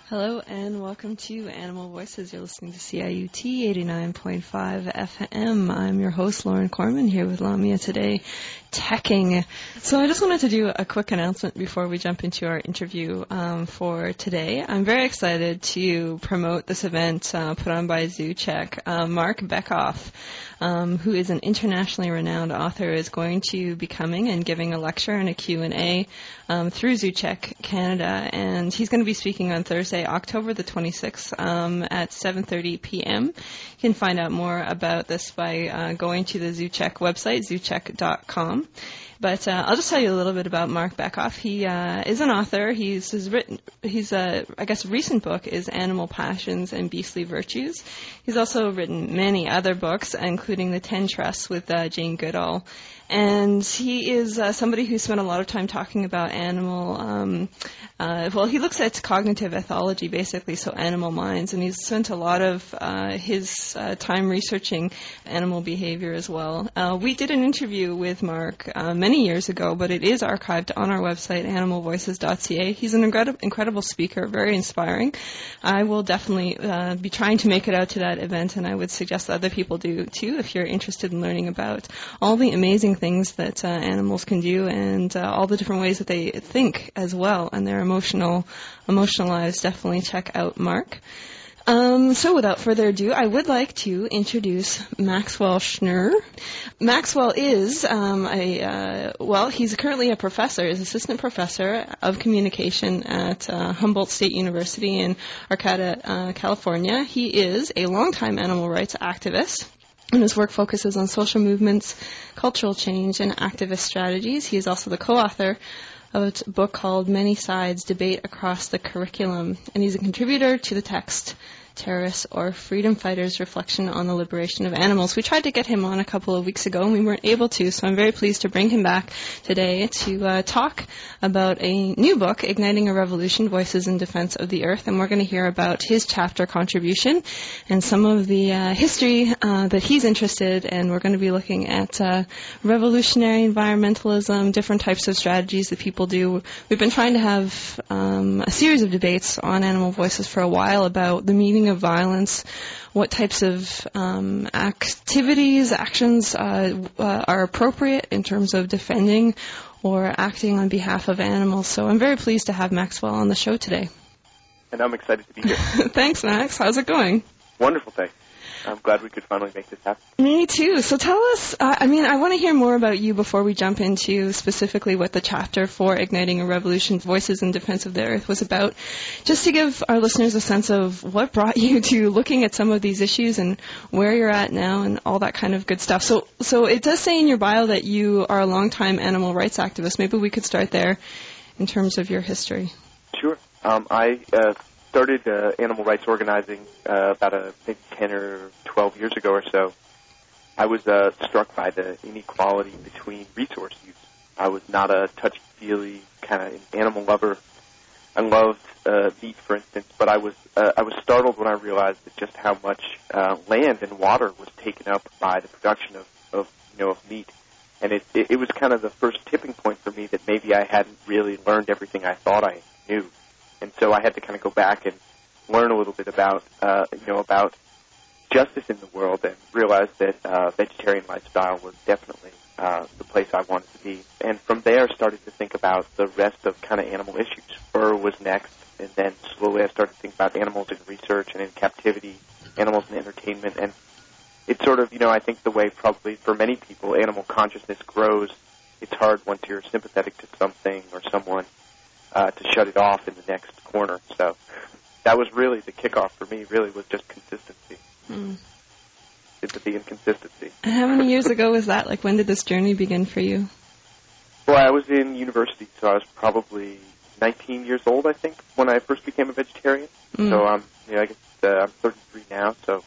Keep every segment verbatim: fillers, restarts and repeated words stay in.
Hello and welcome to Animal Voices. You're listening to C I U T eighty-nine point five F M. I'm your host, Lauren Corman, here with Lamia today, teching. So I just wanted to do a quick announcement before we jump into our interview um, for today. I'm very excited to promote this event uh, put on by ZooCheck. Uh, Mark Bekoff, um, who is an internationally renowned author, is going to be coming and giving a lecture and a Q and A um, through ZooCheck Canada, and he's going to be speaking on Thursday, October the twenty-sixth um, at seven thirty p.m. You can find out more about this by uh, going to the ZooCheck website, zoo check dot com. But uh, I'll just tell you a little bit about Mark Bekoff. He uh, is an author. He's, he's written, he's uh, I guess, recent book is Animal Passions and Beastly Virtues. He's also written many other books, including The Ten Trusts with uh, Jane Goodall. And he is uh, somebody who spent a lot of time talking about animal, um, uh, well, he looks at cognitive ethology, basically, so animal minds, and he's spent a lot of uh, his uh, time researching animal behavior as well. Uh, we did an interview with Mark uh, many years ago, but it is archived on our website, animal voices dot c a. He's an incredible, incredible speaker, very inspiring. I will definitely uh, be trying to make it out to that event, and I would suggest that other people do, too, if you're interested in learning about all the amazing things that uh, animals can do and uh, all the different ways that they think as well and their emotional emotional lives. Definitely check out Mark. Um, so without further ado, I would like to introduce Maxwell Schnurr. Maxwell is um, a, uh, well, he's currently a professor, is assistant professor of communication at uh, Humboldt State University in Arcata, uh, California. He is a longtime animal rights activist, and his work focuses on social movements, cultural change, and activist strategies. He is also the co-author of a book called Many Sides, Debate Across the Curriculum, and he's a contributor to the text Terrorists or Freedom Fighters, Reflection on the Liberation of Animals. We tried to get him on a couple of weeks ago, and we weren't able to, so I'm very pleased to bring him back today to uh, talk about a new book, Igniting a Revolution, Voices in Defense of the Earth, and we're going to hear about his chapter contribution and some of the uh, history uh, that he's interested in, and we're going to be looking at uh, revolutionary environmentalism, different types of strategies that people do. We've been trying to have um, a series of debates on Animal Voices for a while about the meaning of violence, what types of um, activities, actions uh, uh, are appropriate in terms of defending or acting on behalf of animals. So I'm very pleased to have Maxwell on the show today. And I'm excited to be here. Thanks, Max. How's it going? Wonderful, thanks. I'm glad we could finally make this happen. Me too. So tell us, uh, I mean, I want to hear more about you before we jump into specifically what the chapter for Igniting a Revolution, Voices in Defense of the Earth was about, just to give our listeners a sense of what brought you to looking at some of these issues and where you're at now and all that kind of good stuff. So, so it does say in your bio that you are a longtime animal rights activist. Maybe we could start there in terms of your history. Sure. Um, I uh, started uh, animal rights organizing uh, about a, maybe ten or twelve years ago or so. I was uh, struck by the inequality between resource use. I was not a touchy-feely kind of animal lover. I loved uh, meat, for instance, but I was uh, I was startled when I realized that just how much uh, land and water was taken up by the production of, of you know of meat, and it, it it was kind of the first tipping point for me that maybe I hadn't really learned everything I thought I knew. And so I had to kind of go back and learn a little bit about, uh, you know, about justice in the world and realize that uh, vegetarian lifestyle was definitely uh, the place I wanted to be. And from there, started to think about the rest of kind of animal issues. Fur was next, and then slowly I started to think about animals in research and in captivity, animals in entertainment. And it's sort of, you know, I think the way probably for many people animal consciousness grows, it's hard once you're sympathetic to something or someone Uh, to shut it off in the next corner. So that was really the kickoff for me, really was just consistency. Mm. Sympathy and consistency. And how many years ago was that? Like, when did this journey begin for you? Well, I was in university, so I was probably nineteen years old, I think, when I first became a vegetarian. Mm. So um, you know, I guess uh, I'm thirty-three now, so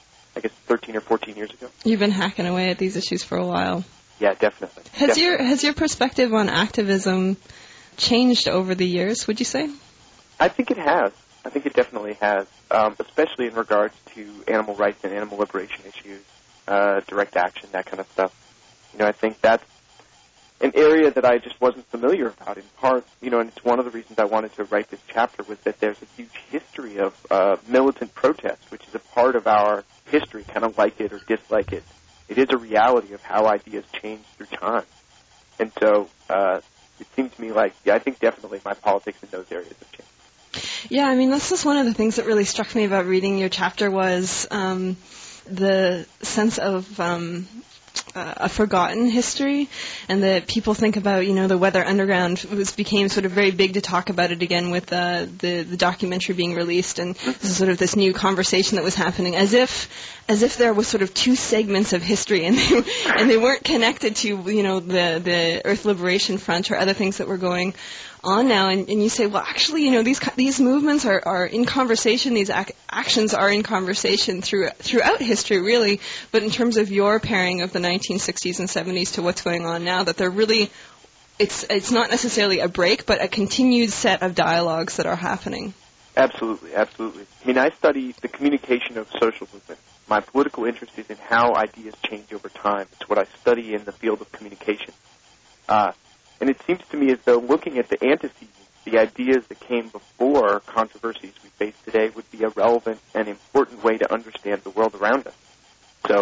I guess thirteen or fourteen years ago. You've been hacking away at these issues for a while. Yeah, definitely. Has definitely. your has your perspective on activism changed over the years, would you say? I think it has. I think it definitely has, um, especially in regards to animal rights and animal liberation issues, uh, direct action, that kind of stuff. You know, I think that's an area that I just wasn't familiar about in part, you know, and it's one of the reasons I wanted to write this chapter was that there's a huge history of uh, militant protest, which is a part of our history, kind of like it or dislike it. It is a reality of how ideas change through time. And so uh, it seems to me like, yeah, I think definitely my politics in those areas have changed. Yeah, I mean, this is one of the things that really struck me about reading your chapter was um, the sense of um, uh, a forgotten history, and that people think about, you know, the Weather Underground was became sort of very big to talk about it again with uh, the the documentary being released, and this is sort of this new conversation that was happening, as if as if there was sort of two segments of history, and they, and they weren't connected to, you know, the the Earth Liberation Front or other things that were going on now, and, and you say, well, actually, you know, these these movements are, are in conversation, these ac- actions are in conversation through, throughout history, really, but in terms of your pairing of the nineteen sixties and seventies to what's going on now, that they're really, it's it's not necessarily a break, but a continued set of dialogues that are happening. Absolutely, absolutely. I mean, I study the communication of social movements. My political interest is in how ideas change over time. It's what I study in the field of communication. Uh, And it seems to me as though looking at the antecedents, the ideas that came before controversies we face today would be a relevant and important way to understand the world around us. So,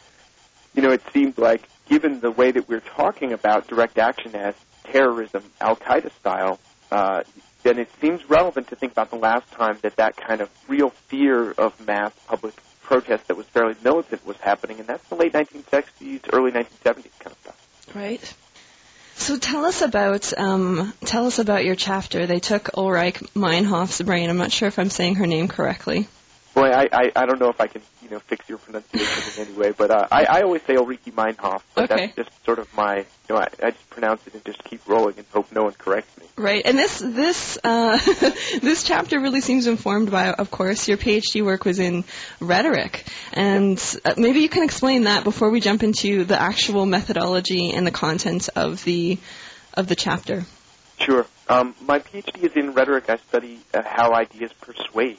you know, it seemed like, given the way that we're talking about direct action as terrorism, Al-Qaeda style, uh, then it seems relevant to think about the last time that that kind of real fear of mass public protest that was fairly militant was happening, and that's the late nineteen sixties, early nineteen seventies kind of stuff. Right. So tell us about um, tell us about your chapter. They took Ulrike Meinhof's brain. I'm not sure if I'm saying her name correctly. Boy, I, I, I don't know if I can, you know, fix your pronunciation in any way, but uh, I, I always say Ulrike Meinhof, but okay. That's just sort of my, you know, I, I just pronounce it and just keep rolling and hope no one corrects me. Right, and this this uh, this chapter really seems informed by, of course, your PhD work was in rhetoric, and uh, maybe you can explain that before we jump into the actual methodology and the content of the of the chapter. Sure. Um, my PhD is in rhetoric. I study uh, how ideas persuade,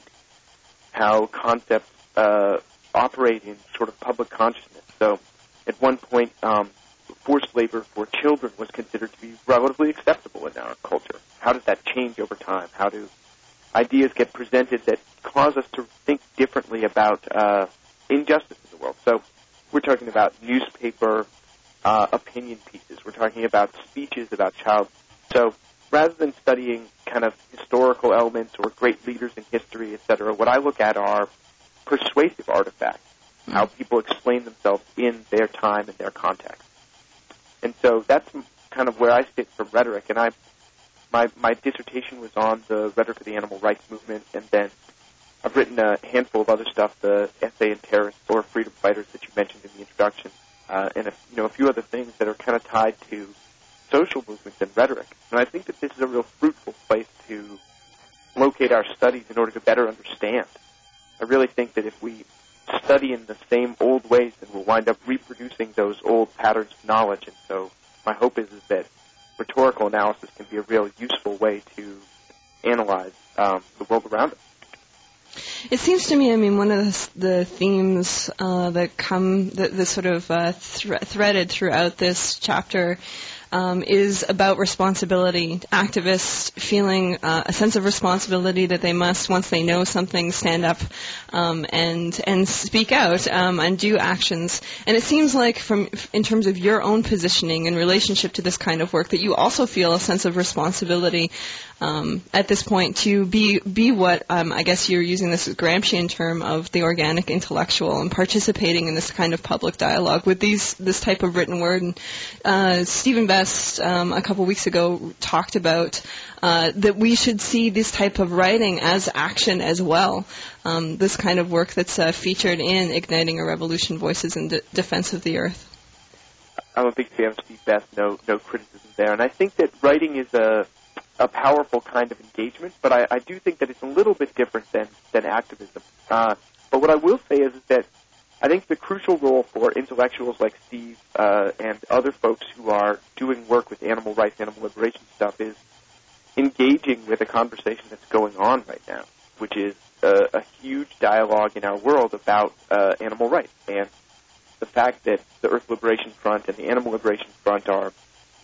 how concepts uh, operate in sort of public consciousness. So at one point, um, forced labor for children was considered to be relatively acceptable in our culture. How does that change over time? How do ideas get presented that cause us to think differently about uh, injustice in the world? So we're talking about newspaper uh, opinion pieces. We're talking about speeches about child. So rather than studying kind of historical elements or great leaders in history, et cetera, what I look at are persuasive artifacts, how people explain themselves in their time and their context. And so that's kind of where I sit for rhetoric. And I, my my dissertation was on the rhetoric of the animal rights movement, and then I've written a handful of other stuff, the essay in terrorists or freedom fighters that you mentioned in the introduction, uh, and a, you know a few other things that are kind of tied to social movements and rhetoric. And I think that this is a real fruitful place to locate our studies in order to better understand. I really think that if we study in the same old ways, then we'll wind up reproducing those old patterns of knowledge. And so my hope is, is that rhetorical analysis can be a real useful way to analyze um, the world around us. It seems to me, I mean, one of the, the themes uh, that come, that, that sort of uh, thre- threaded throughout this chapter Um, is about responsibility. Activists feeling uh, a sense of responsibility that they must, once they know something, stand up um, and and speak out um, and do actions. And it seems like, from in terms of your own positioning in relationship to this kind of work, that you also feel a sense of responsibility um, at this point to be be what um, I guess you're using this Gramscian term of the organic intellectual and participating in this kind of public dialogue with these this type of written word. And uh, Stephen Best Um, a couple weeks ago talked about uh, that we should see this type of writing as action as well. Um, this kind of work that's uh, featured in Igniting a Revolution: Voices in De- Defense of the Earth. I'm a big fan of Steve Best, no no criticism there. And I think that writing is a a powerful kind of engagement, but I, I do think that it's a little bit different than, than activism. Uh, but what I will say is, is that I think the crucial role for intellectuals like Steve uh, and other folks who are doing work with animal rights, animal liberation stuff is engaging with a conversation that's going on right now, which is a, a huge dialogue in our world about uh, animal rights. And the fact that the Earth Liberation Front and the Animal Liberation Front are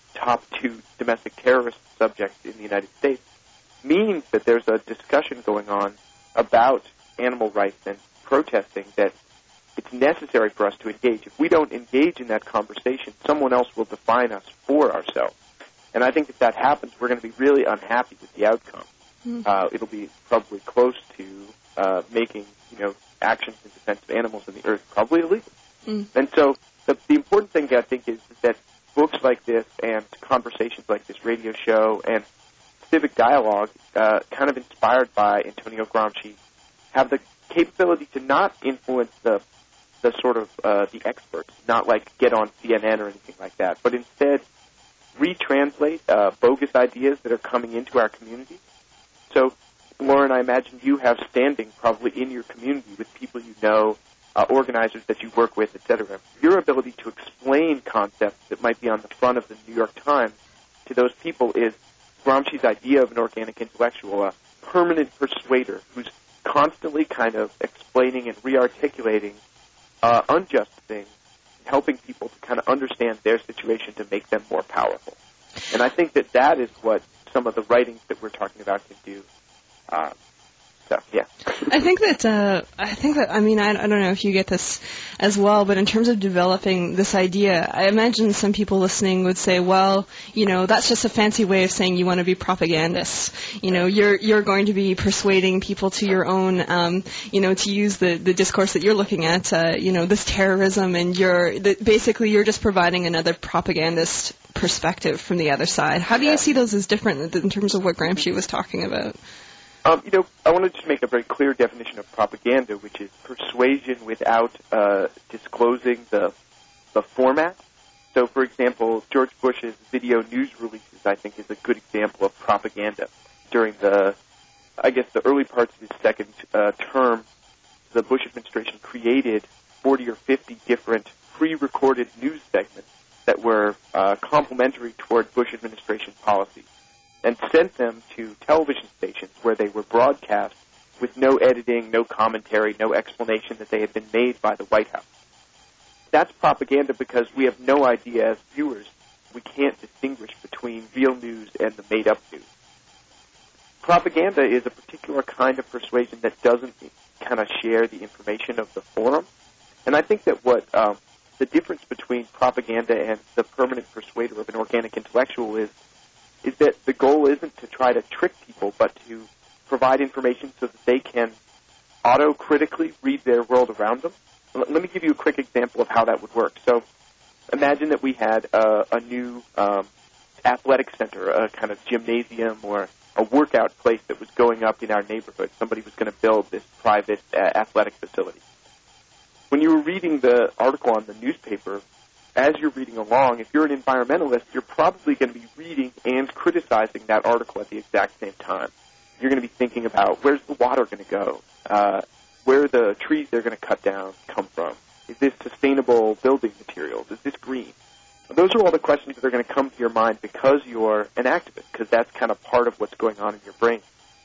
top two domestic terrorist subjects in the United States, means that there's a discussion going on about animal rights and protesting that it's necessary for us to engage. If we don't engage in that conversation, someone else will define us for ourselves. And I think if that happens, we're going to be really unhappy with the outcome. Mm. Uh, it'll be probably close to uh, making, you know, actions in defense of animals in the earth probably illegal. Mm. And so the, the important thing, I think, is, is that books like this and conversations like this radio show and civic dialogue, uh, kind of inspired by Antonio Gramsci, have the capability to not influence the the sort of uh, the experts, not like get on C N N or anything like that, but instead retranslate uh, bogus ideas that are coming into our community. So, Lauren, I imagine you have standing probably in your community with people you know, uh, organizers that you work with, et cetera. Your ability to explain concepts that might be on the front of the New York Times to those people is Gramsci's idea of an organic intellectual, a permanent persuader who's constantly kind of explaining and re-articulating uh, unjust things, helping people to kind of understand their situation to make them more powerful. And I think that that is what some of the writings that we're talking about can do. Uh, so, yeah. I think that, uh, I think that, I mean, I, I don't know if you get this as well, but in terms of developing this idea, I imagine some people listening would say, well, you know, that's just a fancy way of saying you want to be propagandists. You know, you're, you're going to be persuading people to your own, um, you know, to use the, the discourse that you're looking at, uh, you know, this terrorism, and you're, the, basically you're just providing another propagandist perspective from the other side. How do you see those as different in terms of what Gramsci was talking about? Um, you know, I want to just make a very clear definition of propaganda, which is persuasion without uh, disclosing the the format. So, for example, George Bush's video news releases, I think, is a good example of propaganda. During the, I guess, the early parts of his second uh, term, the Bush administration created forty or fifty different pre-recorded news segments that were uh, complementary toward Bush administration policies, and sent them to television stations where they were broadcast with no editing, no commentary, no explanation that they had been made by the White House. That's propaganda because we have no idea as viewers. We can't distinguish between real news and the made-up news. Propaganda is a particular kind of persuasion that doesn't kind of share the information of the forum. And I think that what um, the difference between propaganda and the permanent persuader of an organic intellectual is is that the goal isn't to try to trick people, but to provide information so that they can auto-critically read their world around them. Let me give you a quick example of how that would work. So imagine that we had a, a new um, athletic center, a kind of gymnasium or a workout place that was going up in our neighborhood. Somebody was going to build this private uh, athletic facility. When you were reading the article on the newspaper, as you're reading along, if you're an environmentalist, you're probably going to be reading and criticizing that article at the exact same time. You're going to be thinking about where's the water going to go, uh, where the trees they're going to cut down come from. Is this sustainable building materials? Is this green? Those are all the questions that are going to come to your mind because you're an activist, because that's kind of part of what's going on in your brain.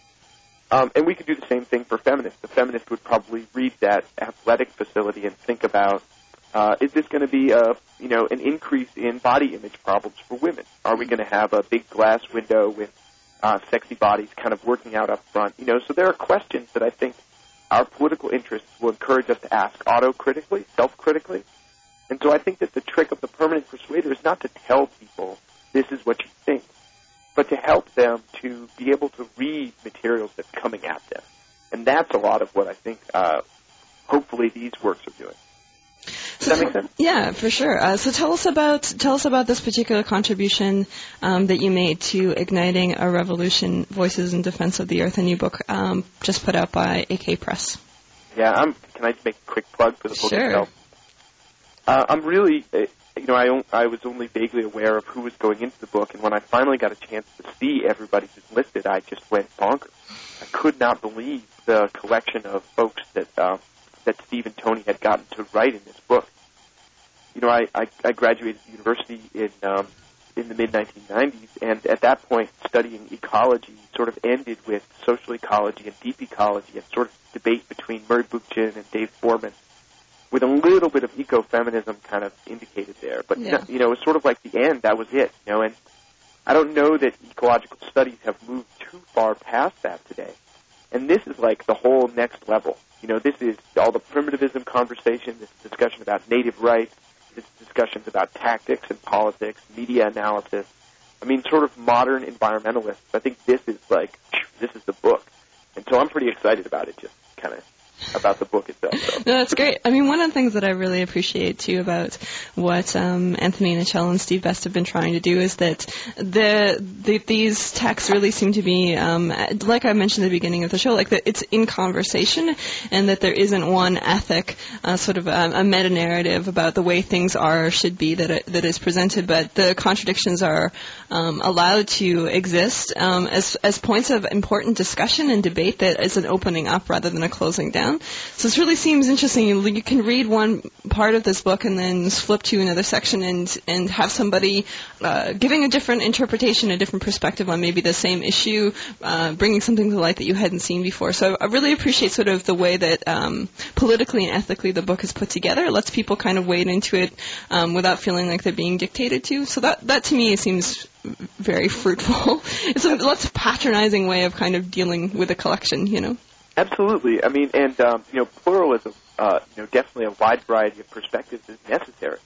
Um, and we could do the same thing for feminists. The feminist would probably read that athletic facility and think about, Uh, is this going to be a, you know, an increase in body image problems for women? Are we going to have a big glass window with uh, sexy bodies kind of working out up front? You know, so there are questions that I think our political interests will encourage us to ask auto-critically, self-critically. And so I think that the trick of the permanent persuader is not to tell people this is what you think, but to help them to be able to read materials that's coming at them. And that's a lot of what I think uh, hopefully these works are doing. Does that make sense? Yeah, for sure. Uh, so tell us about tell us about this particular contribution um, that you made to Igniting a Revolution: Voices in Defense of the Earth, a new book um, just put out by A K Press. Yeah, I'm, can I just make a quick plug for the book sure. itself? Uh, I'm really, uh, you know, I, I was only vaguely aware of who was going into the book, and when I finally got a chance to see everybody who's listed, I just went bonkers. I could not believe the collection of folks that uh, that Steve and Tony had gotten to write in this book. You know, I, I, I graduated university in um, in the mid nineteen nineties, and at that point, studying ecology sort of ended with social ecology and deep ecology, and sort of debate between Murray Bookchin and Dave Foreman with a little bit of ecofeminism kind of indicated there. But, Yeah. you know, it was sort of like the end. That was it, you know, and I don't know that ecological studies have moved too far past that today. And this is like the whole next level. You know, this is all the primitivism conversation, this discussion about native rights, this discussions about tactics and politics, media analysis. I mean, sort of modern environmentalists. I think this is like, this is the book. And so I'm pretty excited about it, just kind of about the book itself. So. No, that's great. I mean, one of the things that I really appreciate, too, about what um, Anthony Nichelle and Steve Best have been trying to do is that the, the these texts really seem to be, um, like I mentioned at the beginning of the show, like that it's in conversation and that there isn't one ethic, uh, sort of a, a meta-narrative about the way things are or should be that it, that is presented, but the contradictions are um, allowed to exist um, as, as points of important discussion and debate that is an opening up rather than a closing down. So it really seems interesting. You, you can read one part of this book and then flip to another section and, and have somebody uh, giving a different interpretation, a different perspective on maybe the same issue, uh, bringing something to light that you hadn't seen before. So I really appreciate sort of the way that um, politically and ethically the book is put together. It lets people kind of wade into it um, without feeling like they're being dictated to. So that, that to me seems very fruitful. It's a less patronizing way of kind of dealing with a collection, you know. Absolutely. I mean, and, um, you know, pluralism, uh, you know, definitely a wide variety of perspectives is necessary.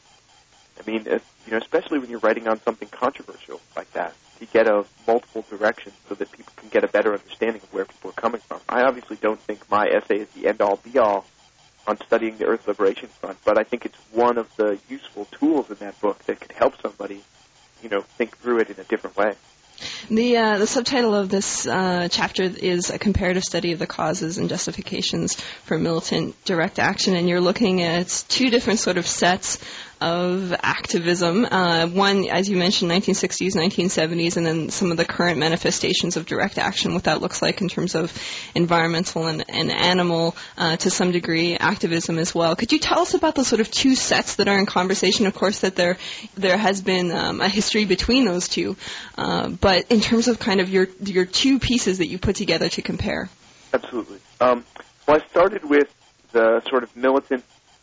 I mean, if, you know, especially when you're writing on something controversial like that, to get a multiple directions so that people can get a better understanding of where people are coming from. I obviously don't think my essay is the end-all, be-all on studying the Earth Liberation Front, but I think it's one of the useful tools in that book that could help somebody, you know, think through it in a different way. The uh, the subtitle of this uh, chapter is A Comparative Study of the Causes and Justifications for Militant Direct Action, and you're looking at two different sort of sets of activism. Uh, one, as you mentioned, nineteen sixties, nineteen seventies, and then some of the current manifestations of direct action, what that looks like in terms of environmental and, and animal, uh, to some degree, activism as well. Could you tell us about the sort of two sets that are in conversation? Of course, that there there has been um, a history between those two, uh, but in terms of kind of your your two pieces that you put together to compare. Absolutely. Um, well, I started with the sort of militant,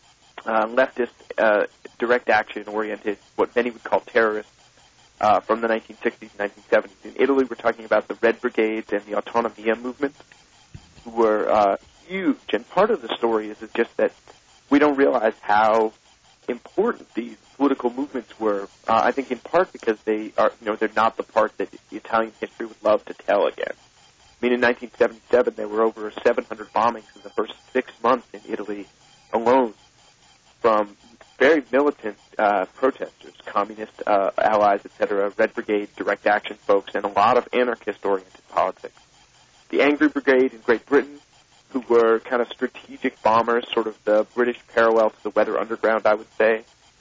uh, leftist, uh, direct action-oriented, what many would call terrorists, uh, from the nineteen sixties and nineteen seventies. In Italy, we're talking about the Red Brigades and the Autonomia movement, who were uh, huge. And part of the story is, is just that we don't realize how important these political movements were. Uh, I think in part because they are, you know, they're not the part that Italian history would love to tell again. I mean, in nineteen seventy-seven, there were over seven hundred bombings in the first six months in Italy alone from very militant uh, protesters, communist uh, allies, et cetera, Red Brigade, direct action folks, and a lot of anarchist-oriented politics. The Angry Brigade in Great Britain, who were kind of strategic bombers, sort of the British parallel to the Weather Underground, I would say.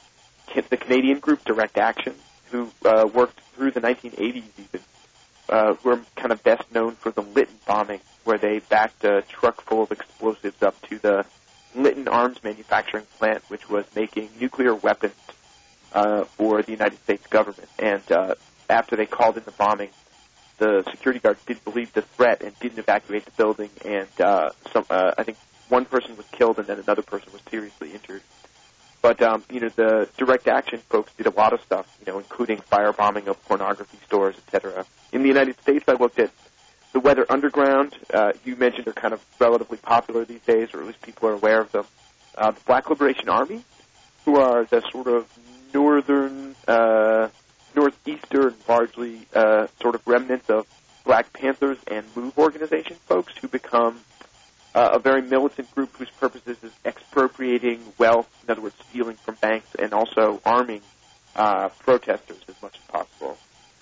The Canadian group, Direct Action, who uh, worked through the nineteen eighties even, uh, were kind of best known for the Lytton bombing, where they backed a truck full of explosives up to the Lytton arms manufacturing plant, which was making nuclear weapons uh, for the United States government. And uh, after they called in the bombing, the security guards didn't believe the threat and didn't evacuate the building, and uh, some, uh, I think one person was killed and then another person was seriously injured. But, um, you know, the direct action folks did a lot of stuff, you know, including firebombing of pornography stores, et cetera. In the United States, I looked at the Weather Underground. Uh, you mentioned are kind of relatively popular these days, or at least people are aware of them. Uh, the Black Liberation Army, who are the sort of northern, uh, northeastern, largely uh, sort of remnants of Black Panthers and MOVE organization folks who become uh, a very militant group whose purposes is expropriating wealth, in other words, stealing from banks, and also arming uh, protesters as much as possible.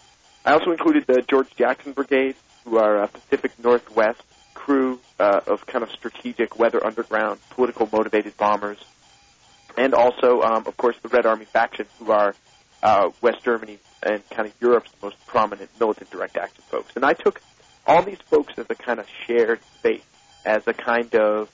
I also included the George Jackson Brigade, who are a Pacific Northwest crew uh, of kind of strategic Weather Underground, political-motivated bombers, and also, um, of course, the Red Army faction, who are uh, West Germany and kind of Europe's most prominent militant direct action folks. And I took all these folks as a kind of shared space, as a kind of,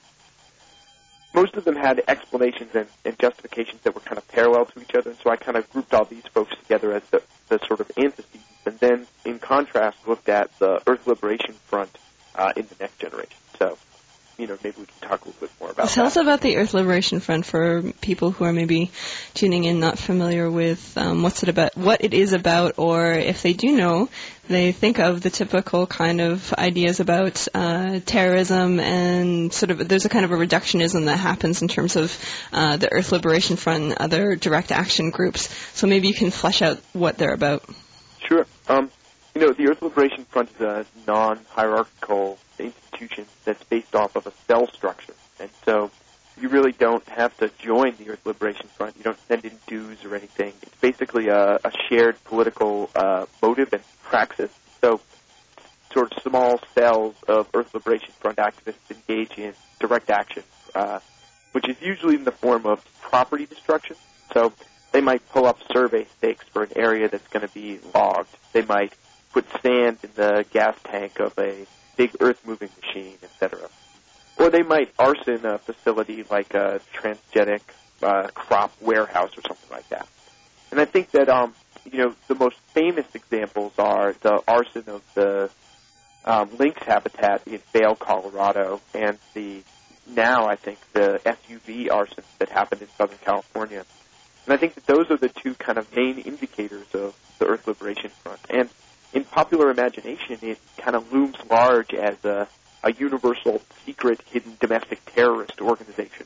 most of them had explanations and, and justifications that were kind of parallel to each other, and so I kind of grouped all these folks together as the, the sort of antecedents, and then, in contrast, looked at the Earth Liberation Front uh, in the next generation. So you know, maybe we can talk a little bit more about Tell that. us about the Earth Liberation Front for people who are maybe tuning in, not familiar with um, what's it about, what it is about, or if they do know, they think of the typical kind of ideas about uh, terrorism and sort of there's a kind of a reductionism that happens in terms of uh, the Earth Liberation Front and other direct action groups. So maybe you can flesh out what they're about. Sure. Um, you know, the Earth Liberation Front is a non-hierarchical institution that's based off of a cell structure. And so you really don't have to join the Earth Liberation Front. You don't send in dues or anything. It's basically a, a shared political uh, motive and praxis. So sort of small cells of Earth Liberation Front activists engage in direct action, uh, which is usually in the form of property destruction. So they might pull up survey stakes for an area that's going to be logged. They might put sand in the gas tank of a big earth-moving machine, et cetera. Or they might arson a facility like a transgenic uh, crop warehouse or something like that. And I think that, um, you know, the most famous examples are the arson of the um, lynx habitat in Vail, Colorado, and the now, I think, the S U V arsons that happened in Southern California. And I think that those are the two kind of main indicators of the Earth Liberation Front. And in popular imagination, it kind of looms large as a, a universal, secret, hidden domestic terrorist organization.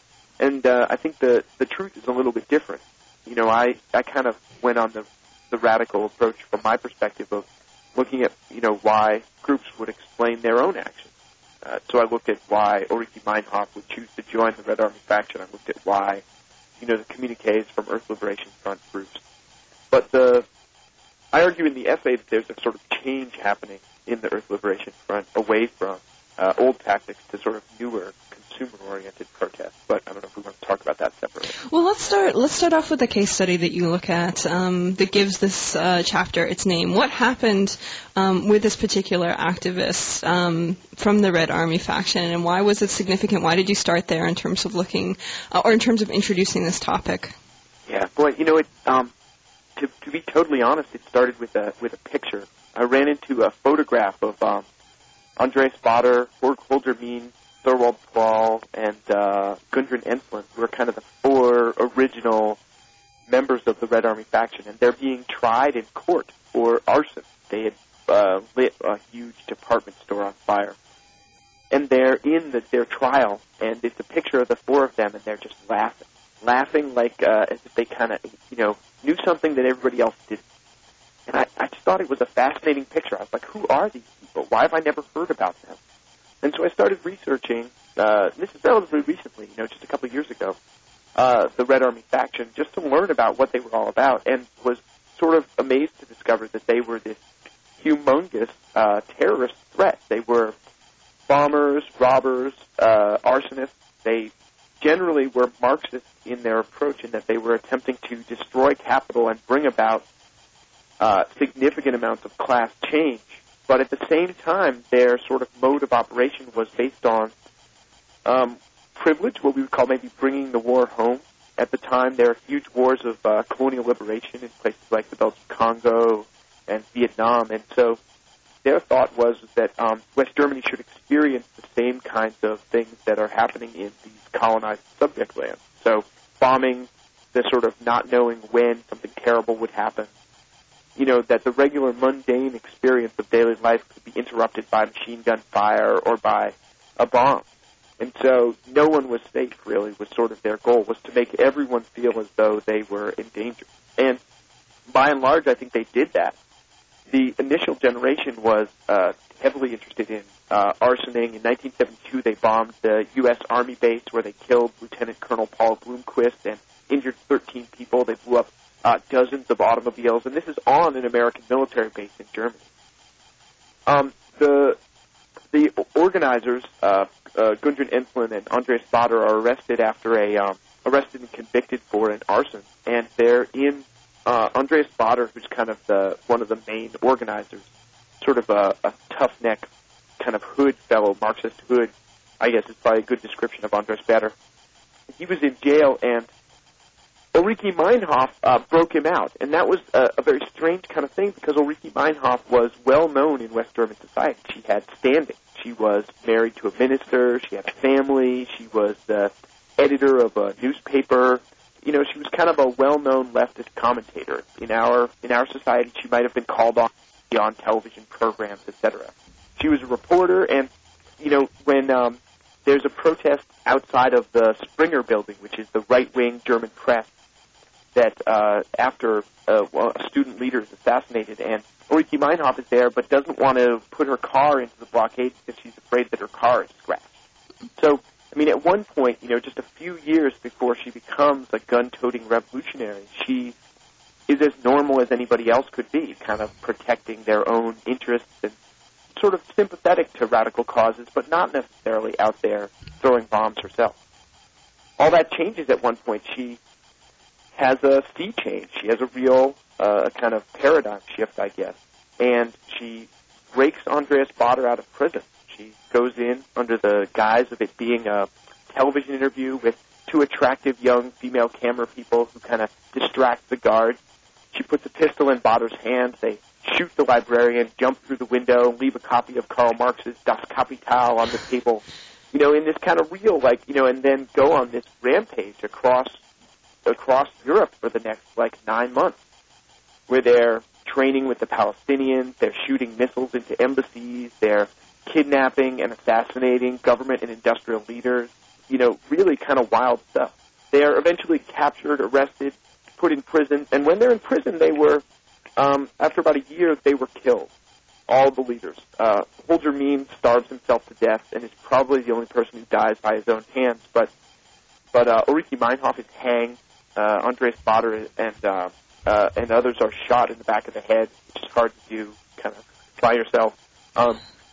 And uh, I think the, the truth is a little bit different. You know, I, I kind of went on the, the radical approach from my perspective of looking at, you know, why groups would explain their own actions. Uh, so I looked at why Ulrike Meinhof would choose to join the Red Army faction. I looked at why, you know, the communiques from Earth Liberation Front groups. But the I argue in the essay that there's a sort of change happening in the Earth Liberation Front away from uh, old tactics to sort of newer, consumer-oriented protests. But I don't know if we want to talk about that separately. Well, let's start. Let's start off with a case study that you look at um, that gives this uh, chapter its name. What happened um, with this particular activist um, from the Red Army faction, and why was it significant? Why did you start there in terms of looking, uh, or in terms of introducing this topic? Yeah, boy, you know, it. Um, to, to be totally honest, it started with a with a picture. I ran into a photograph of um, Andreas Baader, Holger Mean, Thorwald Paul, and uh, Gudrun Ensslin, who are kind of the four original members of the Red Army faction, and they're being tried in court for arson. They had uh, lit a huge department store on fire. And they're in the, their trial, and it's a picture of the four of them, and they're just laughing. Laughing like uh, as if they kind of, you know, knew something that everybody else didn't. And I, I just thought it was a fascinating picture. I was like, who are these people? Why have I never heard about them? And so I started researching, uh, this is relatively recently, you know, just a couple of years ago, uh, the Red Army faction, just to learn about what they were all about, and was sort of amazed to discover that they were this humongous uh, terrorist threat. They were bombers, robbers, uh, arsonists. They generally were Marxist in their approach in that they were attempting to destroy capital and bring about uh, significant amounts of class change. But at the same time, their sort of mode of operation was based on um, privilege, what we would call maybe bringing the war home. At the time, there are huge wars of uh, colonial liberation in places like the Belgian Congo and Vietnam. And so their thought was that um, West Germany should experience the same kinds of things that are happening in these colonized subject lands. So bombing, the sort of not knowing when something terrible would happen. You know, that the regular mundane experience of daily life could be interrupted by machine gun fire or by a bomb. And so no one was safe, really, was sort of their goal, was to make everyone feel as though they were in danger. And by and large, I think they did that. The initial generation was uh, heavily interested in uh, arsoning. In nineteen seventy-two, they bombed the U S Army base where they killed Lieutenant Colonel Paul Bloomquist and injured thirteen people. They blew up uh, dozens of automobiles, and this is on an American military base in Germany. Um, the the organizers, uh, uh, Gudrun Ensslin and Andreas Baader, are arrested after a um, arrested and convicted for an arson, and they're in. Uh, Andreas Baader, who's kind of the one of the main organizers, sort of a, a tough neck, kind of hood fellow, Marxist hood, I guess is probably a good description of Andreas Baader. He was in jail, and Ulrike Meinhof uh, broke him out, and that was a, a very strange kind of thing because Ulrike Meinhof was well known in West German society. She had standing. She was married to a minister. She had a family. She was the editor of a newspaper. You know, she was kind of a well-known leftist commentator. In our in our society, she might have been called on on television programs, et cetera. She was a reporter, and you know, when um, there's a protest outside of the Springer Building, which is the right-wing German press, that uh, after uh, well, a student leader is assassinated, and Ulrike Meinhof is there, but doesn't want to put her car into the blockade because she's afraid that her car is scratched. So, I mean, at one point, you know, just a few years before she becomes a gun-toting revolutionary, she is as normal as anybody else could be, kind of protecting their own interests and sort of sympathetic to radical causes, but not necessarily out there throwing bombs herself. All that changes at one point. She has a sea change. She has a real uh, kind of paradigm shift, I guess. And she breaks Andreas Baader out of prison. She goes in under the guise of it being a television interview with two attractive young female camera people who kind of distract the guards. She puts a pistol in Baader's hand. They shoot the librarian, jump through the window, leave a copy of Karl Marx's Das Kapital on the table, you know, in this kind of real, like, you know, and then go on this rampage across across Europe for the next, like, nine months, where they're training with the Palestinians, they're shooting missiles into embassies, they're kidnapping and assassinating government and industrial leaders, you know, really kind of wild stuff. They are eventually captured, arrested, put in prison, and when they're in prison, they were, um, after about a year, they were killed, all the leaders. Uh, Holger Meem starves himself to death and is probably the only person who dies by his own hands, but but uh, Ulrike Meinhof is hanged. Uh, Andreas Baader and uh, uh, and others are shot in the back of the head, which is hard to do kind of by yourself. Um,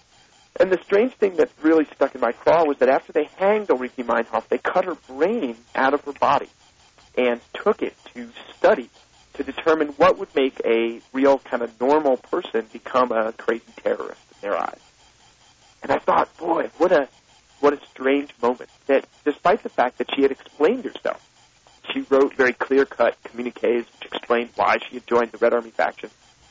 and the strange thing that really stuck in my craw was that after they hanged Ulrike Meinhof, they cut her brain out of her body and took it to study to determine what would make a real kind of normal person become a crazy terrorist in their eyes. And I thought, boy, what a what a strange moment, that despite the fact that she had explained herself, she wrote very clear-cut communiques which explained why she had joined the Red Army faction,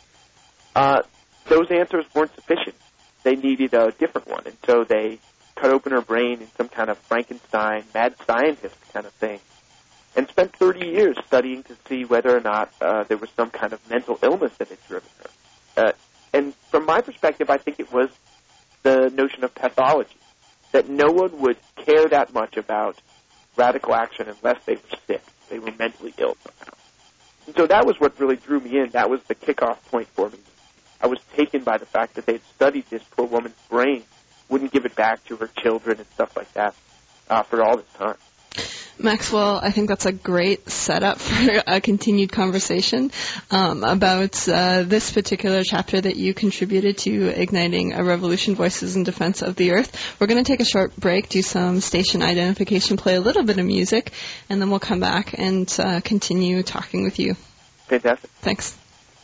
uh, those answers weren't sufficient. They needed a different one, and so they cut open her brain in some kind of Frankenstein, mad scientist kind of thing, and spent thirty years studying to see whether or not uh, there was some kind of mental illness that had driven her. Uh, and from my perspective, I think it was the notion of pathology, that no one would care that much about radical action unless they were sick. They were mentally ill somehow. And so that was what really drew me in. That was the kickoff point for me. I was taken by the fact that they'd studied this poor woman's brain, wouldn't give it back to her children and stuff like that uh, for all this time. Maxwell, I think that's a great setup for a continued conversation um, about uh, this particular chapter that you contributed to Igniting a Revolution, Voices in Defense of the Earth. We're going to take a short break, do some station identification, play a little bit of music, and then we'll come back and uh, continue talking with you. Fantastic. Thanks.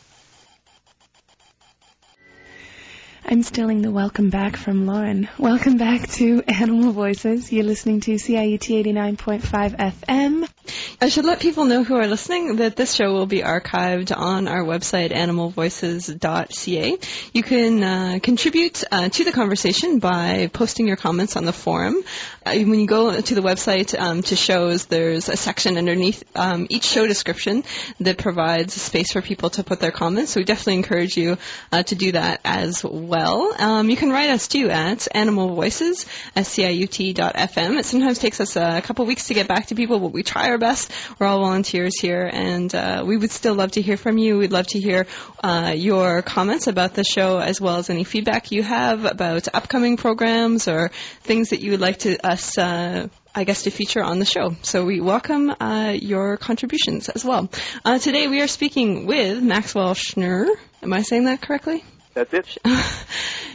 I'm stealing the welcome back from Lauren. Welcome back to Animal Voices. You're listening to C I U T eighty-nine point five F M. I should let people know who are listening that this show will be archived on our website, animal voices dot c a. You can uh, contribute uh, to the conversation by posting your comments on the forum. Uh, when you go to the website um, to shows, there's a section underneath um, each show description that provides a space for people to put their comments. So we definitely encourage you uh, to do that as well. Um, you can write us too at animalvoices at c i u t dot f m. It sometimes takes us a couple weeks to get back to people, but we try our best. We're all volunteers here, and uh, we would still love to hear from you. We'd love to hear uh, your comments about the show, as well as any feedback you have about upcoming programs or things that you would like to us, uh, I guess, to feature on the show. So we welcome uh, your contributions as well. Uh, today we are speaking with Maxwell Schnurr. Am I saying that correctly? That's it.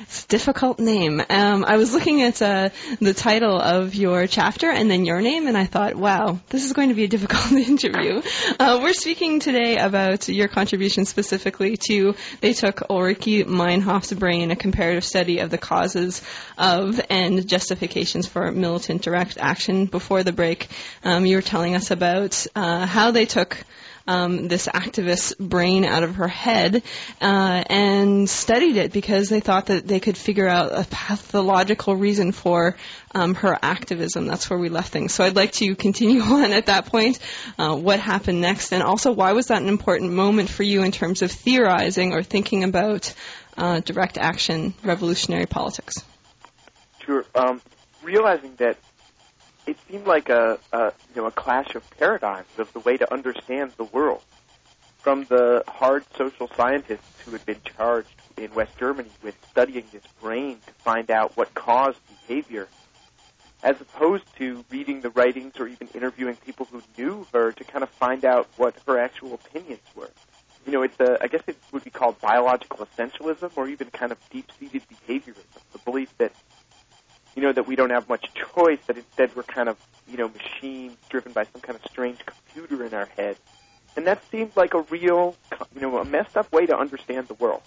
It's a difficult name. Um, I was looking at uh, the title of your chapter and then your name, and I thought, wow, this is going to be a difficult interview. Uh, we're speaking today about your contribution specifically to, they took Ulrike Meinhof's brain, a comparative study of the causes of and justifications for militant direct action. Before the break, um, you were telling us about uh, how they took Um, this activist's brain out of her head uh, and studied it because they thought that they could figure out a pathological reason for um, her activism. That's where we left things. So I'd like to continue on at that point. Uh, what happened next? And also, why was that an important moment for you in terms of theorizing or thinking about uh, direct action revolutionary politics? Sure. Um, realizing that it seemed like a, a you know a clash of paradigms of the way to understand the world. From the hard social scientists who had been charged in West Germany with studying this brain to find out what caused behavior, as opposed to reading the writings or even interviewing people who knew her to kind of find out what her actual opinions were. You know, it's a, I guess it would be called biological essentialism or even kind of deep-seated behaviorism, the belief that you know, that we don't have much choice, that instead we're kind of, you know, machines driven by some kind of strange computer in our head. And that seemed like a real, you know, a messed up way to understand the world.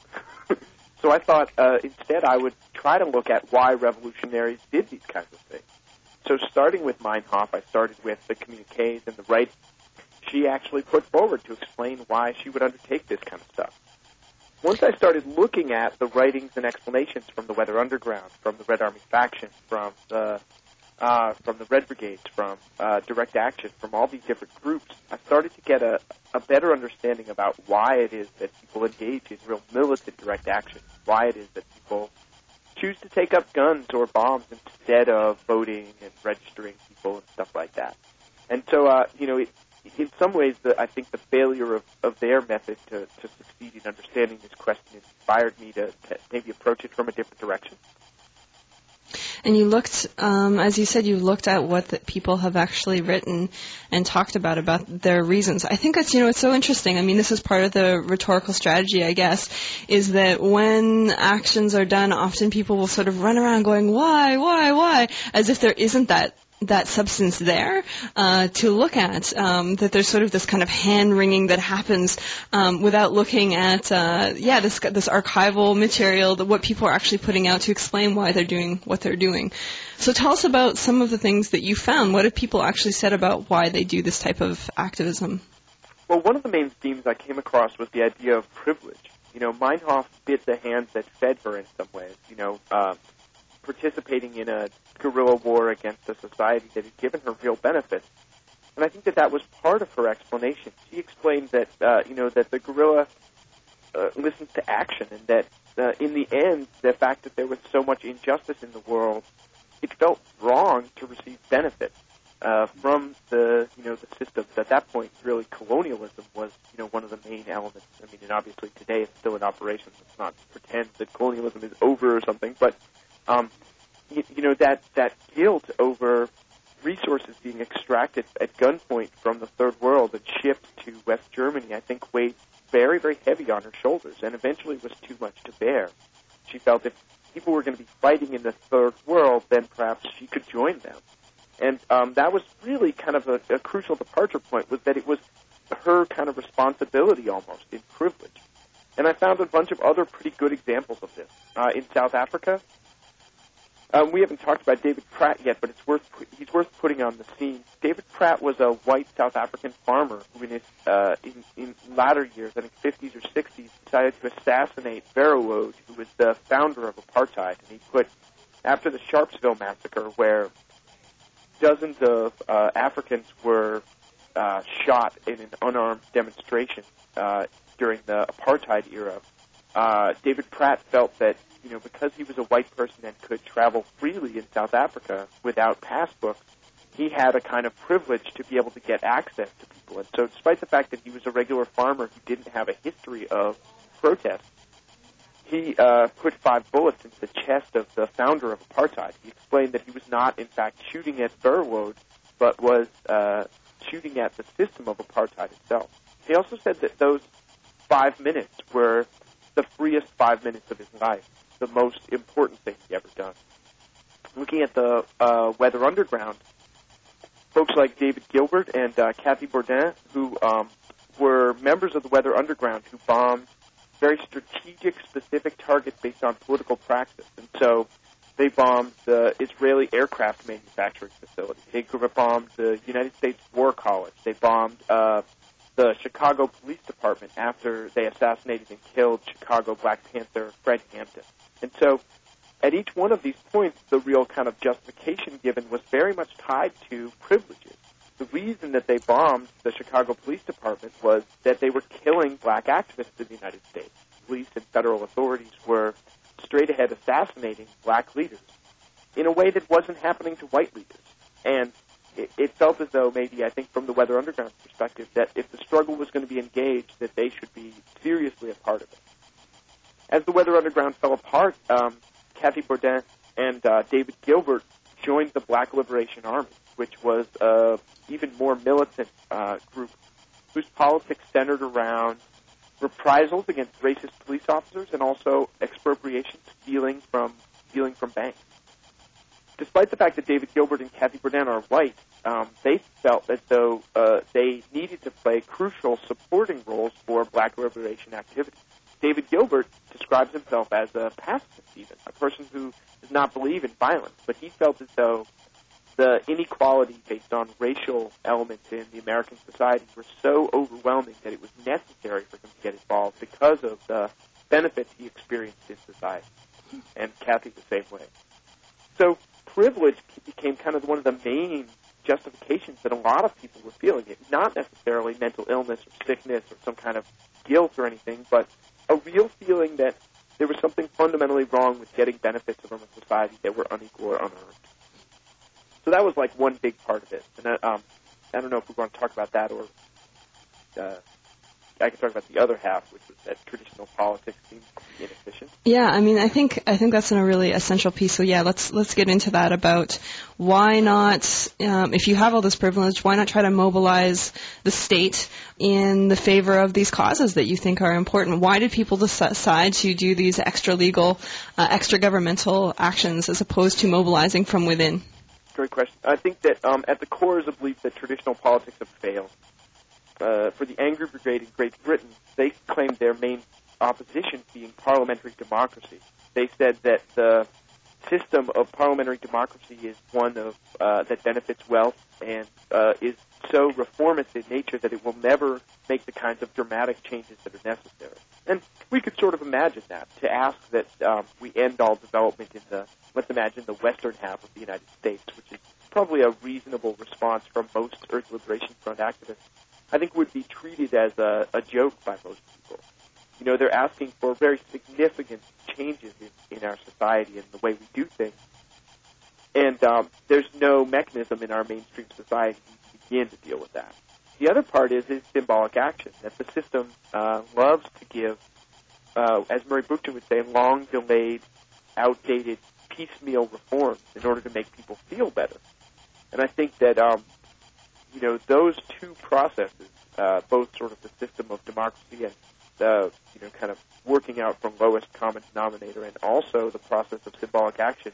So I thought uh, instead I would try to look at why revolutionaries did these kinds of things. So starting with Meinhof, I started with the communiques and the writings she actually put forward to explain why she would undertake this kind of stuff. Once I started looking at the writings and explanations from the Weather Underground, from the Red Army faction, from the uh, from the Red Brigades, from uh, Direct Action, from all these different groups, I started to get a, a better understanding about why it is that people engage in real militant direct action, why it is that people choose to take up guns or bombs instead of voting and registering people and stuff like that. And so, uh, you know, it, in some ways, the, I think the failure of, of their method to, to succeed in understanding this question inspired me to, to maybe approach it from a different direction. And you looked, um, as you said, you looked at what the people have actually written and talked about, about their reasons. I think that's, you know, it's so interesting. I mean, this is part of the rhetorical strategy, I guess, is that when actions are done, often people will sort of run around going, why, why, why, as if there isn't that that substance there uh, to look at, um, that there's sort of this kind of hand-wringing that happens um, without looking at, uh, yeah, this this archival material, that what people are actually putting out to explain why they're doing what they're doing. So tell us about some of the things that you found. What have people actually said about why they do this type of activism? Well, one of the main themes I came across was the idea of privilege. You know, Meinhof bit the hands that fed her in some ways, you know, uh, participating in a guerrilla war against a society that had given her real benefits. And I think that that was part of her explanation. She explained that, uh, you know, that the guerrilla uh, listens to action and that uh, in the end, the fact that there was so much injustice in the world, it felt wrong to receive benefits uh, from the, you know, the systems. At that point, really, colonialism was, you know, one of the main elements. I mean, and obviously today it's still in operation. Let's not pretend that colonialism is over or something, but Um, you, you know, that, that guilt over resources being extracted at gunpoint from the Third World and shipped to West Germany, I think, weighed very, very heavy on her shoulders and eventually was too much to bear. She felt if people were going to be fighting in the Third World, then perhaps she could join them. And um, that was really kind of a, a crucial departure point, was that it was her kind of responsibility almost in privilege. And I found a bunch of other pretty good examples of this. Uh, in South Africa, Um, we haven't talked about David Pratt yet, but it's worth he's worth putting on the scene. David Pratt was a white South African farmer who, in his uh, in, in latter years, I think fifties or sixties, decided to assassinate Verwoerd, who was the founder of apartheid. And he put, after the Sharpeville massacre, where dozens of uh, Africans were uh, shot in an unarmed demonstration uh, during the apartheid era, uh, David Pratt felt that, you know, because he was a white person and could travel freely in South Africa without passbooks, he had a kind of privilege to be able to get access to people. And so despite the fact that he was a regular farmer who didn't have a history of protest, he uh, put five bullets into the chest of the founder of apartheid. He explained that he was not, in fact, shooting at Verwoerd, but was uh, shooting at the system of apartheid itself. He also said that those five minutes were the freest five minutes of his life. the most important thing he ever done. Looking at the uh, Weather Underground, folks like David Gilbert and uh, Kathy Bourdin, who um, were members of the Weather Underground, who bombed very strategic, specific targets based on political practice. And so they bombed the Israeli aircraft manufacturing facility. They bombed the United States War College. They bombed uh, the Chicago Police Department after they assassinated and killed Chicago Black Panther Fred Hampton. And so at each one of these points, the real kind of justification given was very much tied to privileges. The reason that they bombed the Chicago Police Department was that they were killing black activists in the United States. Police and federal authorities were straight ahead assassinating black leaders in a way that wasn't happening to white leaders. And it, it felt as though maybe, I think from the Weather Underground's perspective, that if the struggle was going to be engaged, that they should be seriously a part of it. As the Weather Underground fell apart, um, Kathy Bourdin and uh, David Gilbert joined the Black Liberation Army, which was an even more militant uh, group whose politics centered around reprisals against racist police officers and also expropriation, stealing from stealing from banks. Despite the fact that David Gilbert and Kathy Bourdin are white, um, they felt as though uh, they needed to play crucial supporting roles for black liberation activities. David Gilbert describes himself as a pacifist, even, a person who does not believe in violence, but he felt as though the inequality based on racial elements in the American society were so overwhelming that it was necessary for him to get involved because of the benefits he experienced in society. And Kathy the same way. So privilege became kind of one of the main justifications that a lot of people were feeling it, not necessarily mental illness or sickness or some kind of guilt or anything, but a real feeling that there was something fundamentally wrong with getting benefits from a society that were unequal or unearned. So that was like one big part of it. And I, um, I don't know if we're going to talk about that or uh, I can talk about the other half, which was that traditional politics seems to be inefficient. Yeah, I mean, I think I think that's a really essential piece. So yeah, let's let's get into that about why not, um, if you have all this privilege, why not try to mobilize the state in the favor of these causes that you think are important? Why did people decide to do these extra legal, uh, extra governmental actions as opposed to mobilizing from within? Great question. I think that um, at the core is a belief that traditional politics have failed. Uh, for the Angry Brigade in Great Britain, they claimed their main opposition being parliamentary democracy. They said that the system of parliamentary democracy is one of uh, that benefits wealth and uh, is so reformist in nature that it will never make the kinds of dramatic changes that are necessary. And we could sort of imagine that, to ask that um, we end all development in the, let's imagine, the western half of the United States, which is probably a reasonable response from most Earth Liberation Front activists, I think would be treated as a, a joke by most people. You know, they're asking for very significant changes in, in our society and the way we do things. And um, there's no mechanism in our mainstream society to begin to deal with that. The other part is, is symbolic action, that the system uh, loves to give, uh, as Murray Bookchin would say, long-delayed, outdated, piecemeal reforms in order to make people feel better. And I think that um, you know, those two processes, uh, both sort of the system of democracy and the, you know, kind of working out from lowest common denominator and also the process of symbolic action,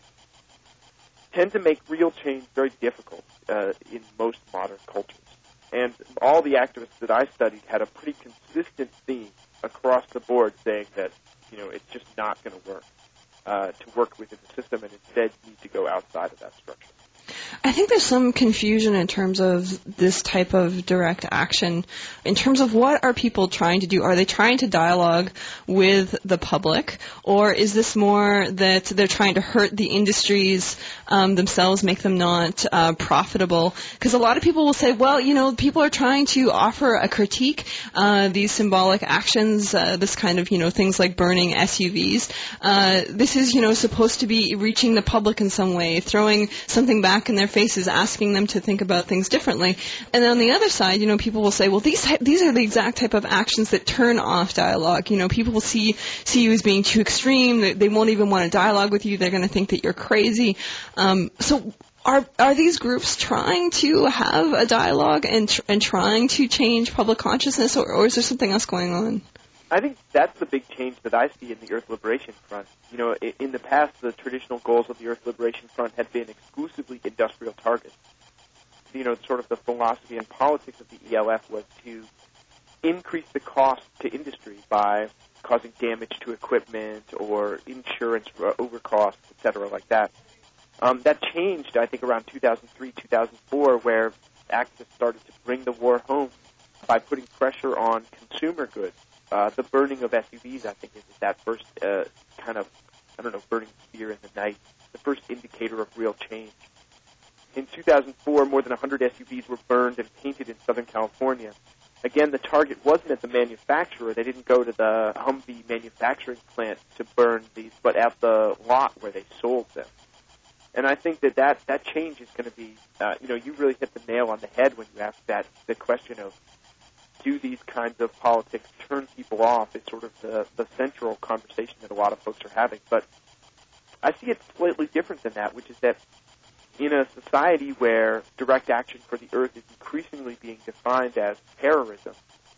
tend to make real change very difficult uh, in most modern cultures. And all the activists that I studied had a pretty consistent theme across the board saying that, you know, it's just not going to work uh, to work within the system and instead need to go outside of that structure. I think there's some confusion in terms of this type of direct action. In terms of what are people trying to do? Are they trying to dialogue with the public, or is this more that they're trying to hurt the industries um, themselves, make them not uh, profitable? Because a lot of people will say, well, you know, people are trying to offer a critique. Uh, these symbolic actions, uh, this kind of, you know, things like burning S U Vs. Uh, this is, you know, supposed to be reaching the public in some way, throwing something back in their faces, asking them to think about things differently. And then on the other side, you know, people will say, well, these these are the exact type of actions that turn off dialogue. You know, people will see see you as being too extreme. They, they won't even want to dialogue with you. They're going to think that you're crazy. Um, so are are these groups trying to have a dialogue and tr- and trying to change public consciousness, or, or is there something else going on? I think that's the big change that I see in the Earth Liberation Front. You know, in the past, the traditional goals of the Earth Liberation Front had been exclusively industrial targets. You know, sort of the philosophy and politics of the E L F was to increase the cost to industry by causing damage to equipment or insurance overcosts, et cetera, like that. Um, that changed, I think, around two thousand three, two thousand four, where activists started to bring the war home by putting pressure on consumer goods. Uh, the burning of S U Vs, I think, is that first uh, kind of, I don't know, burning spear in the night, the first indicator of real change. In two thousand four, more than one hundred S U Vs were burned and painted in Southern California. Again, the target wasn't at the manufacturer. They didn't go to the Humvee manufacturing plant to burn these, but at the lot where they sold them. And I think that that, that change is going to be, uh, you know, you really hit the nail on the head when you ask that, the question of, do these kinds of politics turn people off? It's sort of the, the central conversation that a lot of folks are having. But I see it slightly different than that, which is that in a society where direct action for the earth is increasingly being defined as terrorism,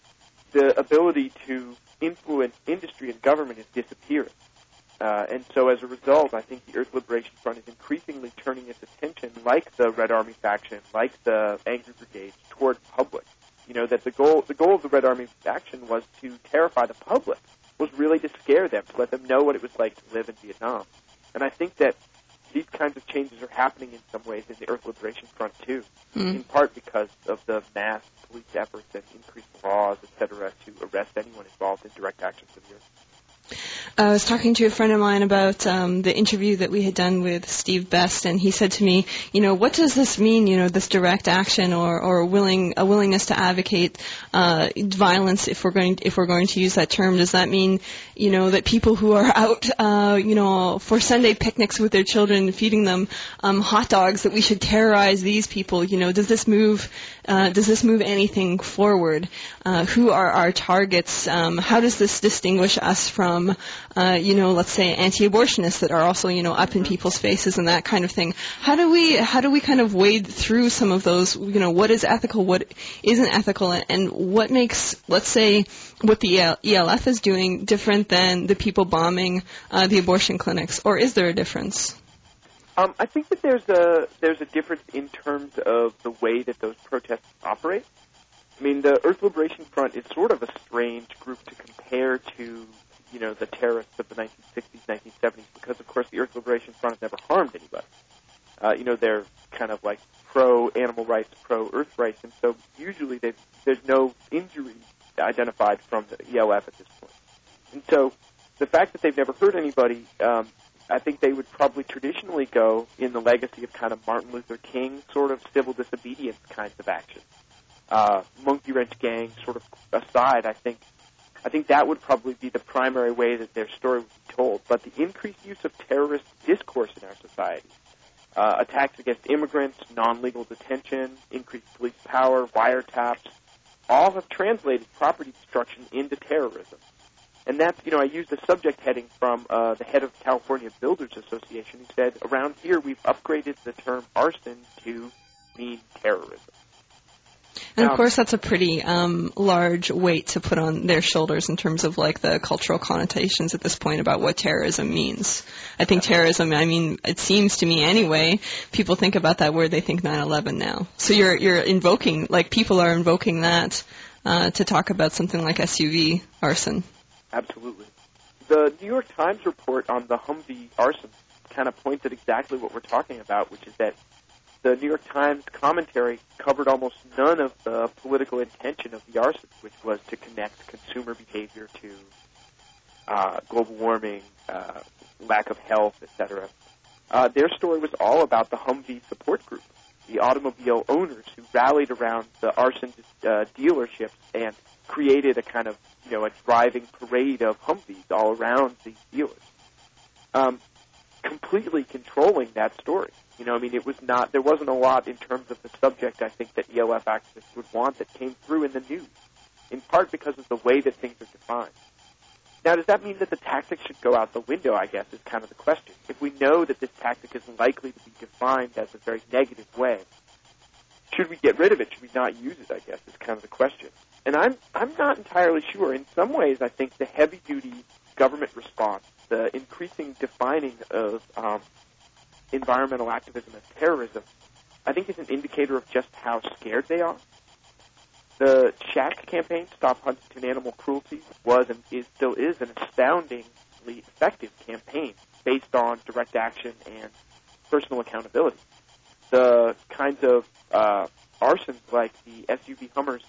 the ability to influence industry and government is disappearing. Uh, and so as a result, I think the Earth Liberation Front is increasingly turning its attention, like the Red Army faction, like the Angry Brigades, toward public. You know, that the goal the goal of the Red Army faction was to terrify the public, was really to scare them, to let them know what it was like to live in Vietnam. And I think that these kinds of changes are happening in some ways in the Earth Liberation Front, too, mm. in part because of the mass police efforts and increased laws, et cetera, to arrest anyone involved in direct action for the Earth. I was talking to a friend of mine about um, the interview that we had done with Steve Best, and he said to me, you know, what does this mean, you know, this direct action or, or willing a willingness to advocate uh, violence, if we're going if we're going to use that term? Does that mean, you know, that people who are out, uh, you know, for Sunday picnics with their children, feeding them um, hot dogs, that we should terrorize these people? You know, does this move uh, does this move anything forward? Uh, who are our targets? Um, how does this distinguish us from Uh, you know, let's say anti-abortionists that are also, you know, up in people's faces and that kind of thing? How do we, how do we kind of wade through some of those, you know, what is ethical, what isn't ethical, and, and what makes, let's say, what the E L F is doing different than the people bombing uh, the abortion clinics? Or is there a difference? Um, I think that there's a, there's a difference in terms of the way that those protests operate. I mean, the Earth Liberation Front is sort of a strange group to compare to, you know, the terrorists of the nineteen sixties, nineteen seventies, because, of course, the Earth Liberation Front has never harmed anybody. Uh, you know, they're kind of like pro-animal rights, pro-earth rights, and so usually there's no injury identified from the E L F at this point. And so the fact that they've never hurt anybody, um, I think they would probably traditionally go in the legacy of kind of Martin Luther King sort of civil disobedience kinds of action. Uh, monkey wrench gang sort of aside, I think I think that would probably be the primary way that their story would be told. But the increased use of terrorist discourse in our society, uh, attacks against immigrants, non-legal detention, increased police power, wiretaps, all have translated property destruction into terrorism. And that's, you know, I used a subject heading from uh, the head of the California Builders Association, who said, around here we've upgraded the term arson to mean terrorism. And, of course, that's a pretty um, large weight to put on their shoulders in terms of, like, the cultural connotations at this point about what terrorism means. I think terrorism, I mean, it seems to me anyway, people think about that word, they think nine eleven now. So you're you're invoking, like, people are invoking that uh, to talk about something like S U V arson. Absolutely. The New York Times report on the Humvee arson kind of points at exactly what we're talking about, which is that the New York Times commentary covered almost none of the political intention of the arson, which was to connect consumer behavior to uh, global warming, uh, lack of health, et cetera. Uh, their story was all about the Humvee support group, the automobile owners who rallied around the arson uh, dealerships and created a kind of, you know, a driving parade of Humvees all around these dealers, um, completely controlling that story. You know, I mean, it was not, there wasn't a lot in terms of the subject, I think, that E L F activists would want that came through in the news, in part because of the way that things are defined. Now, does that mean that the tactic should go out the window, I guess, is kind of the question. If we know that this tactic is likely to be defined as a very negative way, should we get rid of it? Should we not use it, I guess, is kind of the question. And I'm I'm not entirely sure. In some ways, I think the heavy-duty government response, the increasing defining of um, environmental activism as terrorism, I think is an indicator of just how scared they are. The SHAC campaign, Stop Huntington Animal Cruelty, was and is, still is an astoundingly effective campaign based on direct action and personal accountability. The kinds of uh, arsons like the S U V Hummers,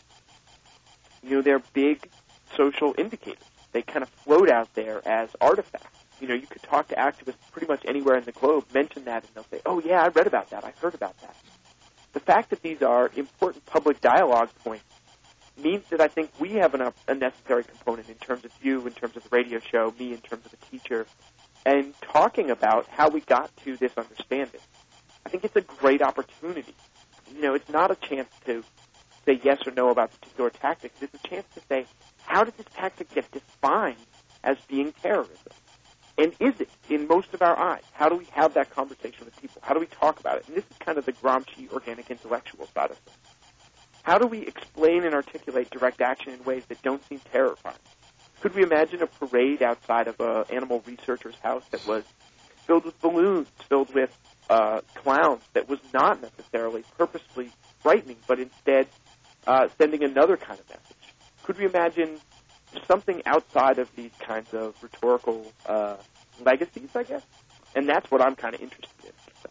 you know, they're big social indicators. They kind of float out there as artifacts. You know, you could talk to activists pretty much anywhere in the globe, mention that, and they'll say, oh, yeah, I read about that, I heard about that. The fact that these are important public dialogue points means that I think we have an, a necessary component in terms of you, in terms of the radio show, me in terms of the teacher, and talking about how we got to this understanding. I think it's a great opportunity. You know, it's not a chance to say yes or no about particular tactics. It's a chance to say, how did this tactic get defined as being terrorism? And is it in most of our eyes? How do we have that conversation with people? How do we talk about it? And this is kind of the Gramsci organic intellectual side of things. How do we explain and articulate direct action in ways that don't seem terrifying? Could we imagine a parade outside of an animal researcher's house that was filled with balloons, filled with uh, clowns, that was not necessarily purposefully frightening, but instead uh, sending another kind of message? Could we imagine something outside of these kinds of rhetorical uh, legacies, I guess? And that's what I'm kind of interested in. So.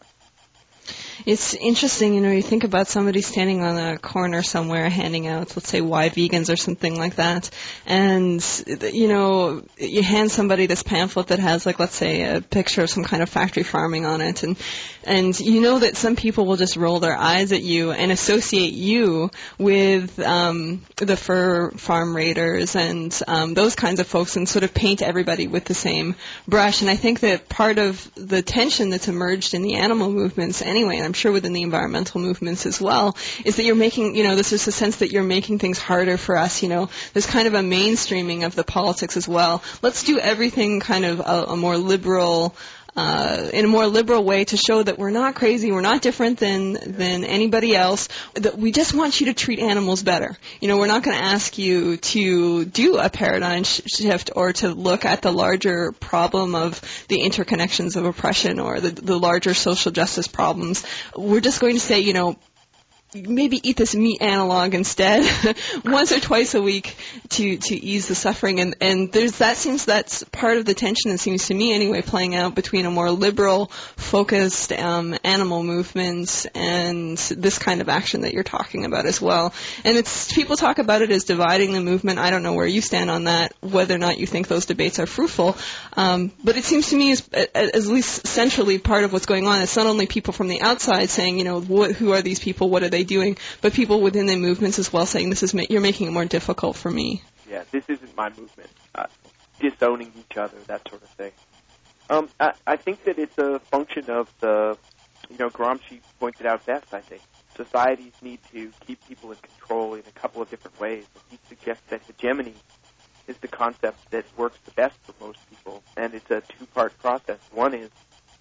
It's interesting, you know, you think about somebody standing on a corner somewhere handing out, let's say, why vegans or something like that, and, you know, you hand somebody this pamphlet that has, like, let's say, a picture of some kind of factory farming on it, and and you know that some people will just roll their eyes at you and associate you with um, the fur farm raiders and um, those kinds of folks and sort of paint everybody with the same brush. And I think that part of the tension that's emerged in the animal movements anyway, and I'm sure within the environmental movements as well, is that you're making, you know, this is a sense that you're making things harder for us, you know. There's kind of a mainstreaming of the politics as well. Let's do everything kind of a, a more liberal, uh, in a more liberal way to show that we're not crazy, we're not different than, than anybody else, that we just want you to treat animals better. You know, we're not going to ask you to do a paradigm sh- shift or to look at the larger problem of the interconnections of oppression or the, the larger social justice problems. We're just going to say, you know, maybe eat this meat analog instead once or twice a week to, to ease the suffering. And, and there's that seems that's part of the tension, it seems to me anyway, playing out between a more liberal, focused um, animal movement and this kind of action that you're talking about as well. And it's people talk about it as dividing the movement. I don't know where you stand on that, whether or not you think those debates are fruitful. Um, but it seems to me as, as at least centrally part of what's going on. It's not only people from the outside saying, you know, what, who are these people, what are they doing, but people within the movements as well saying, this is ma- you're making it more difficult for me. Yeah, this isn't my movement. Uh, disowning each other, that sort of thing. Um, I, I think that it's a function of the, you know, Gramsci pointed out best, I think. Societies need to keep people in control in a couple of different ways. And he suggests that hegemony is the concept that works the best for most people, and it's a two-part process. One is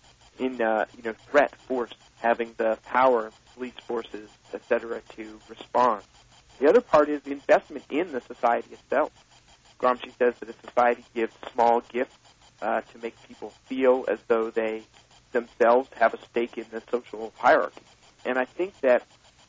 in, uh, you know, threat, force, having the power, police forces, et cetera, to respond. The other part is the investment in the society itself. Gramsci says that a society gives small gifts uh, to make people feel as though they themselves have a stake in the social hierarchy. And I think that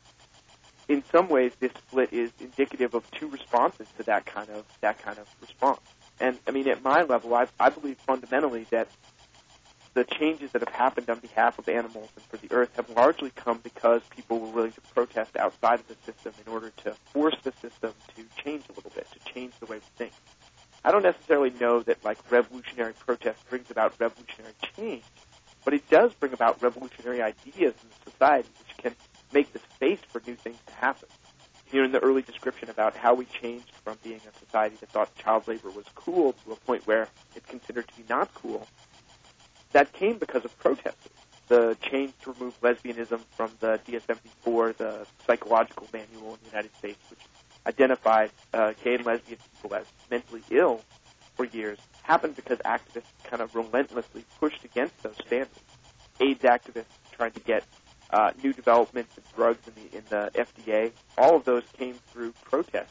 in some ways this split is indicative of two responses to that kind of that kind of response. And I mean, at my level, I, I believe fundamentally that the changes that have happened on behalf of animals and for the earth have largely come because people were willing to protest outside of the system in order to force the system to change a little bit, to change the way we think. I don't necessarily know that, like, revolutionary protest brings about revolutionary change, but it does bring about revolutionary ideas in the society which can make the space for new things to happen. You know, in the early description about how we changed from being a society that thought child labor was cool to a point where it's considered to be not cool, that came because of protesters. The change to remove lesbianism from the D S M four, the psychological manual in the United States, which identified uh, gay and lesbian people as mentally ill for years, happened because activists kind of relentlessly pushed against those standards. AIDS activists trying to get uh, new developments in drugs in the, in the F D A, all of those came through protests.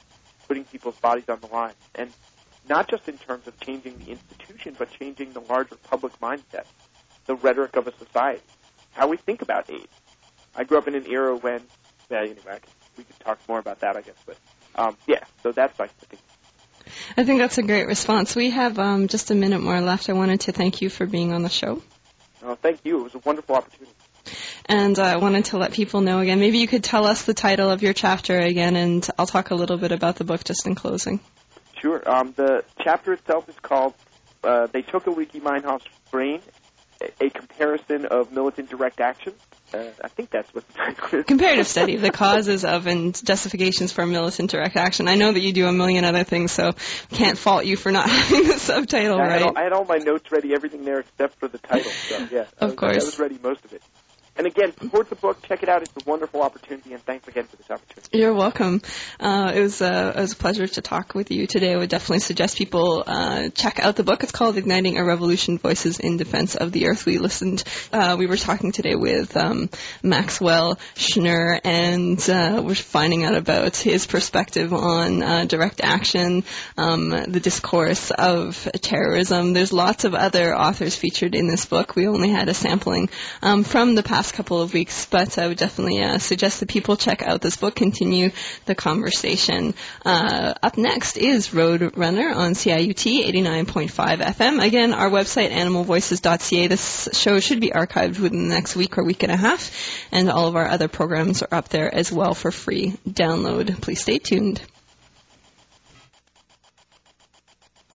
putting people's bodies on the line. And not just in terms of changing the institution, but changing the larger public mindset, the rhetoric of a society, how we think about AIDS. I grew up in an era when, yeah, anyway, I could, we could talk more about that, I guess, but um, yeah, so that's like the thing. I think that's a great response. We have um, just a minute more left. I wanted to thank you for being on the show. Oh, thank you. It was a wonderful opportunity. And uh, I wanted to let people know again, maybe you could tell us the title of your chapter again, and I'll talk a little bit about the book just in closing. Sure. Um, the chapter itself is called uh, They Took a Leaky Meinhof's Brain, a, a Comparison of Militant Direct Action. Uh, I think that's what the title is. Comparative study, the causes of and justifications for militant direct action. I know that you do a million other things, so can't fault you for not having the subtitle yeah, I right. Had all, I had all my notes ready, everything there except for the title. So yeah, of I was, course, I was ready most of it. And again, support the book, check it out. It's a wonderful opportunity, and thanks again for this opportunity. You're welcome. Uh, it was uh, it was a pleasure to talk with you today. I would definitely suggest people uh, check out the book. It's called Igniting a Revolution: Voices in Defense of the Earth. We listened. Uh, we were talking today with um, Maxwell Schnur, and uh, we're finding out about his perspective on uh, direct action, um, the discourse of terrorism. There's lots of other authors featured in this book. We only had a sampling um, from the past couple of weeks, but I would definitely uh, suggest that people check out this book, continue the conversation. Uh, up next is Road Runner on C I U T eighty-nine point five F M. Again, our website, animal voices dot c a. This show should be archived within the next week or week and a half, and all of our other programs are up there as well for free download. Please stay tuned.